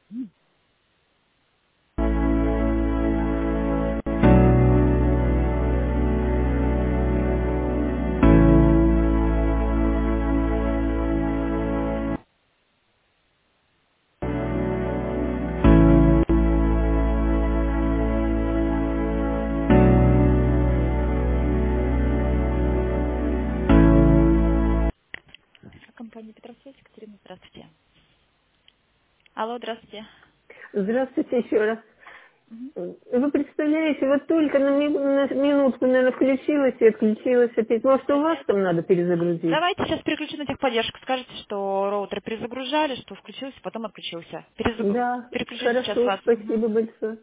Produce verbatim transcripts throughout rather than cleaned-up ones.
Компания Петросвязь, Екатерина, здравствуйте. Алло, здравствуйте. Здравствуйте еще раз. Мгм. Вы представляете, вот только на, ми- на минутку, наверное, включилась и отключилась опять. Может, у вас Опять. там надо перезагрузить? Давайте сейчас переключу на техподдержку. Скажите, что роутер перезагружали, что включился, потом отключился. Перезагру... Да, Переключу сейчас хорошо, вас. Мгм. спасибо большое.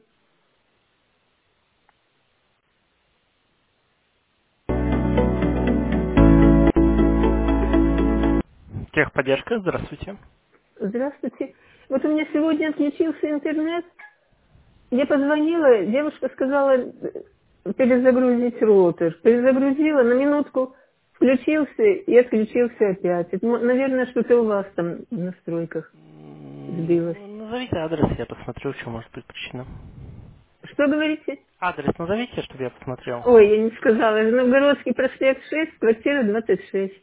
Техподдержка, здравствуйте. Здравствуйте. Вот у меня сегодня отключился интернет. Я позвонила, девушка сказала э, перезагрузить роутер. Перезагрузила, на минутку включился и отключился опять. Это, мо- наверное, что-то у вас там в настройках сбилось. М, Назовите адрес, я посмотрю, что может быть причина. Что говорите? Адрес назовите, чтобы я посмотрел. Ой, я не сказала. Новгородский проспект шесть, квартира двадцать шесть.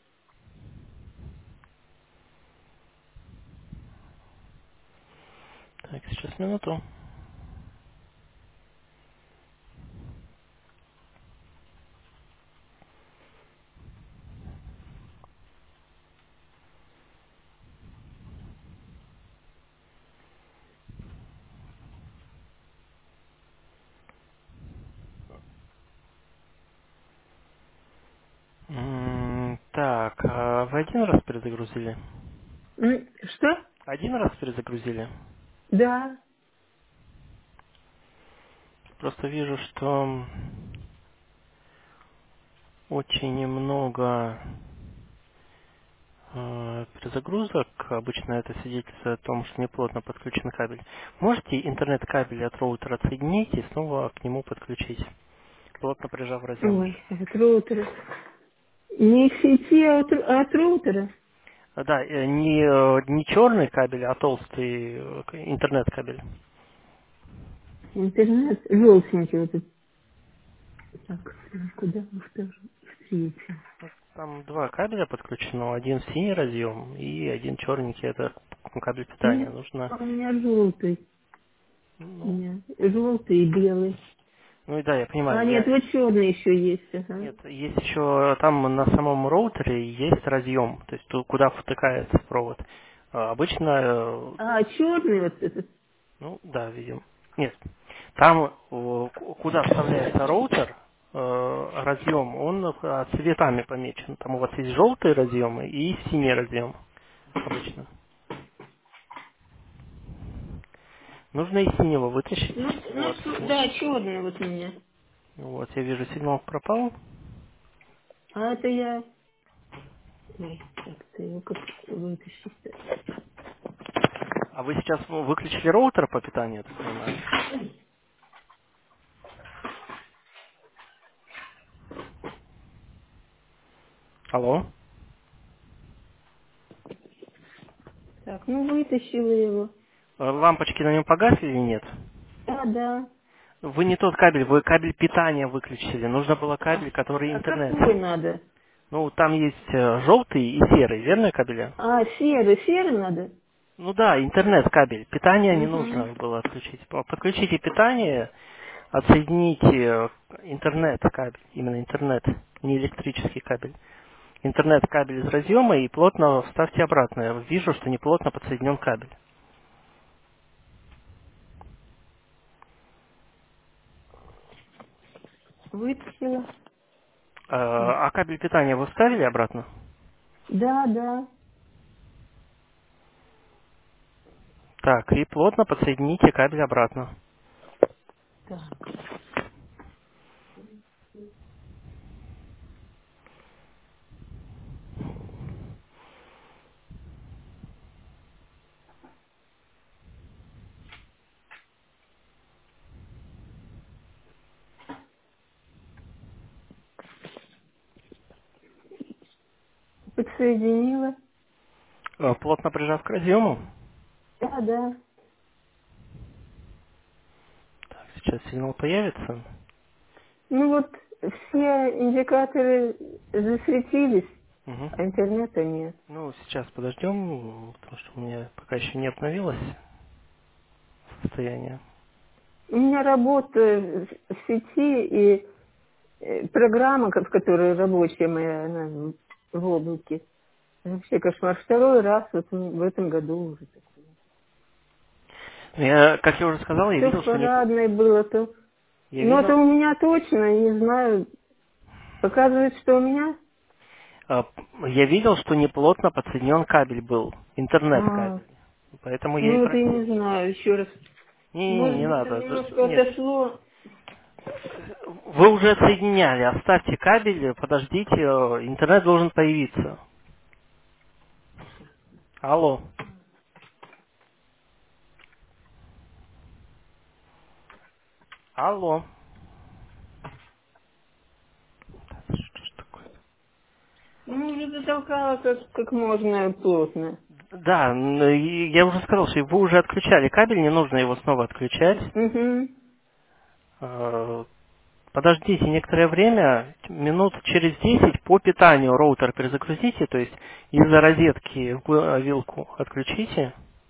Так, сейчас минуту. М, Так, а вы один раз перезагрузили? М, Что? Один раз перезагрузили? Да. Просто вижу, что очень много э, перезагрузок. Обычно это свидетельствует о том, что неплотно подключен кабель. Можете интернет-кабель от роутера отсоединить и снова к нему подключить, плотно прижав разъем. Ой, от роутера. Не сети, а от, а от роутера. А, Да, э, не, э, не черный кабель, а толстый э, к- интернет-кабель. Интернет желтенький вот этот. Так, куда мы скажем? Третий. Ну, Там два кабеля подключено, один синий разъем и один черненький, это кабель питания. Нет, Нужно, у меня желтый. У ну, меня желтый и белый. ну и да, я А, понимаю, нет, я, вот черный еще есть. Ага. нет, есть еще там на самом роутере есть разъем, то есть ту- куда втыкается провод. А, Обычно, э, А, черный вот этот. ну да, видим. Нет, там э, к- куда вставляется роутер, э, разъем, он э, цветами помечен. Там у вас есть желтые разъемы и синий разъем обычно. Нужно из синего вытащить. Ну, ну, Вот. с- да, черный вот у меня. Вот, я вижу, сигнал пропал. А это я... Ой, так, ты его как вытащить. А вы сейчас ну, выключили роутер по питанию, я так понимаю? Алло? Так, ну вытащила его. Э, Лампочки на нем погасли или нет? А, да. Вы не тот кабель, вы кабель питания выключили. Нужно было А, кабель, который а интернет. какой надо? Ну, там есть э, желтый и серый, верно кабеля? А, серый, серый надо? Ну да, интернет-кабель. Питание не Угу. нужно было отключить. По- Подключите питание, отсоедините э, интернет-кабель, именно интернет, не электрический кабель. Интернет-кабель из разъема и плотно вставьте обратно. Я вижу, что неплотно подсоединен кабель. Вытащила. Э, А кабель питания вы вставили обратно? Да, да. Так, и плотно подсоедините кабель обратно. Так. Подсоединила. Э, Плотно прижав к разъему. Да, да. сейчас сигнал появится. Ну вот все индикаторы засветились, Мгм. а интернета нет. Ну, сейчас подождем, потому что у меня пока еще не обновилось состояние. У меня работа в в сети и э, программа, ко- в которой рабочая моя, она в в облаке. Вообще кошмар. Второй раз вот м- в этом году уже такое. Я, как я уже сказал, я То видел, в что не... парадной было, то... Я Но это видел... у меня точно, не знаю. Показывает, что у меня? а, Я видел, что неплотно подсоединен кабель был. А, Интернет-кабель. Поэтому я и ну вот я просил. не знаю, еще раз. Не, Может не быть, там надо. д- немножко Нет. отошло. Вы уже отсоединяли. Оставьте кабель, подождите. э, Интернет должен появиться. Алло. Алло. Что ж такое? Ну, уже затолкала как, как можно плотно. Да, н- и я уже сказал, что вы уже отключали кабель, не нужно его снова отключать. Угу. Э, Подождите некоторое время, минут через десять по питанию роутер перезагрузите, то есть из-за розетки в- вилку отключите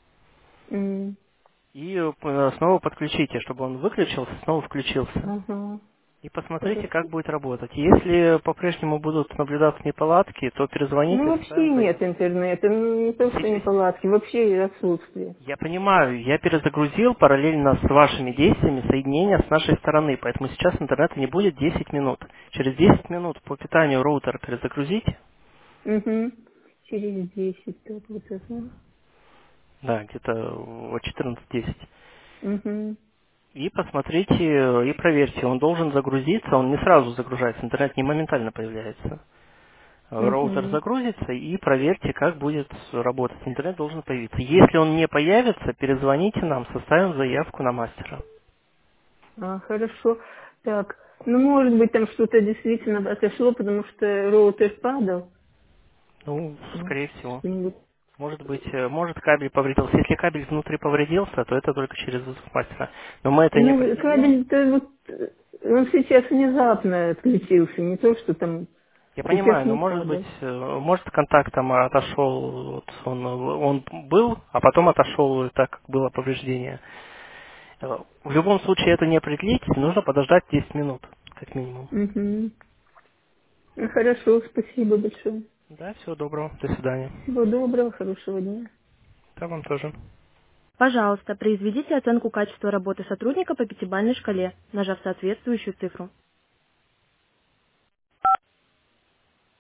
М, и э, снова подключите, чтобы он выключился, снова включился. Ага. И посмотрите, Хорошо. как будет работать. Если по-прежнему будут наблюдаться неполадки, то Ну, перезвоните, вообще составим нет заявку. интернета. Ну, не то, что Си- неполадки, вообще отсутствие. Я понимаю, я перезагрузил параллельно с вашими действиями соединение с нашей стороны, поэтому сейчас интернета не будет десять минут. Через десять минут по питанию роутер перезагрузите. Угу. Через десять, так вот это. Да, где-то в четырнадцать десять. Угу. И посмотрите э, и проверьте, он должен загрузиться, он не сразу загружается, интернет не моментально появляется. Э, Роутер Угу. загрузится и проверьте, как будет работать. Интернет должен появиться. Если он не появится, перезвоните нам, составим заявку на мастера. А, хорошо. Так, ну, может быть, там что-то действительно отошло, потому что роутер падал. Ну, Ну, скорее всего. что-нибудь. Может быть, э, может кабель повредился. Если кабель внутри повредился, то это только через вызов мастера. Но мы это не Ну, проследим. кабель-то вот, э, он сейчас внезапно отключился, не то, что там Я сейчас понимаю, но не может быть, падал. э, может контакт там отошел, вот он, он был, а потом отошел, так как было повреждение. Э, В любом случае это не определить, нужно подождать десять минут, как минимум. Угу. Ну, хорошо, спасибо большое. Да, всего доброго, до свидания. Всего доброго, хорошего дня. Да, вам тоже. Пожалуйста, произведите оценку качества работы сотрудника по пятибалльной шкале, нажав соответствующую цифру.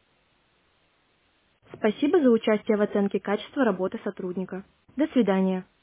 Спасибо за участие в оценке качества работы сотрудника. До свидания.